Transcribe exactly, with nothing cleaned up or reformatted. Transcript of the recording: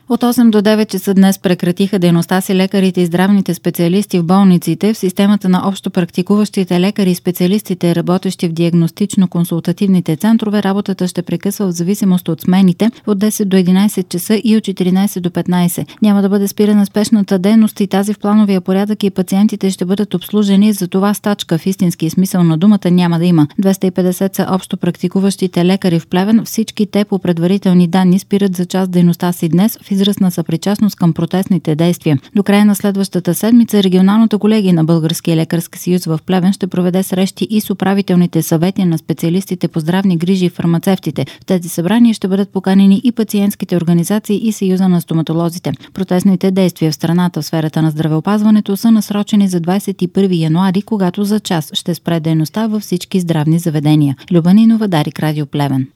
От осем до девет часа днес прекратиха дейността си лекарите и здравните специалисти в болниците. В системата на общопрактикуващите лекари и специалистите, работещи в диагностично-консултативните центрове, работата ще прекъсва в зависимост от смените от десет до единайсет часа и от четиринайсет до петнайсет. Няма да бъде спирана спешната дейност и тази в плановия порядък и пациентите ще бъдат обслужени, за това стачка в истински смисъл на думата няма да има. двеста и петдесет са общопрактикуващите лекари в Плевен. Всички те по предварителни данни спират за час дейността си днес в израз на съпричастност към протестните действия. До края на следващата седмица регионалната колегия на Българския лекарски съюз в Плевен ще проведе срещи и с управителните съвети на специалистите по здравни грижи и фармацевтите. В тези събрания ще бъдат поканени и пациентските организации и Съюза на стоматолозите. Протестните действия в страната в сферата на здравеопазването са насрочени за двайсет и първи януари, когато за час ще спре дейността във всички здравни заведения. Люба Нинова, Дарик, Радио Плевен.